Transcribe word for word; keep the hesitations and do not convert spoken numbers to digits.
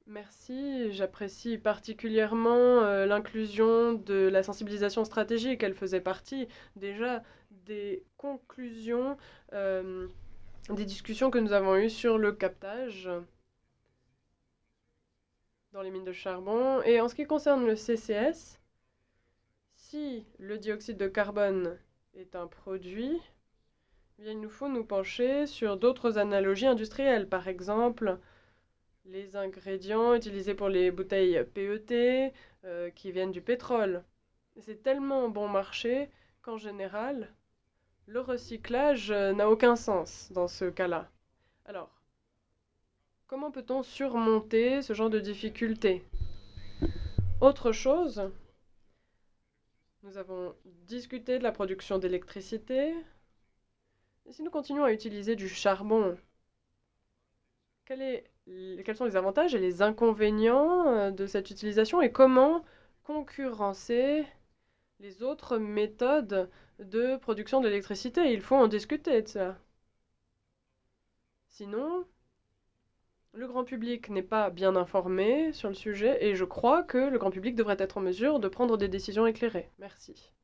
Merci, j'apprécie particulièrement euh, l'inclusion de la sensibilisation stratégique. Elle faisait partie déjà des conclusions euh, des discussions que nous avons eues sur le captage dans les mines de charbon. Et en ce qui concerne le C C S, si le dioxyde de carbone est un produit, eh bien, il nous faut nous pencher sur d'autres analogies industrielles. Par exemple, les ingrédients utilisés pour les bouteilles P E T euh, qui viennent du pétrole. C'est tellement bon marché qu'en général, le recyclage euh, n'a aucun sens dans ce cas-là. Alors, comment peut-on surmonter ce genre de difficultés? Autre chose, nous avons discuté de la production d'électricité. Et si nous continuons à utiliser du charbon, quel est, quels sont les avantages et les inconvénients euh, de cette utilisation et comment concurrencer les autres méthodes de production d'électricité? Il faut en discuter de ça. Sinon, le grand public n'est pas bien informé sur le sujet et je crois que le grand public devrait être en mesure de prendre des décisions éclairées. Merci.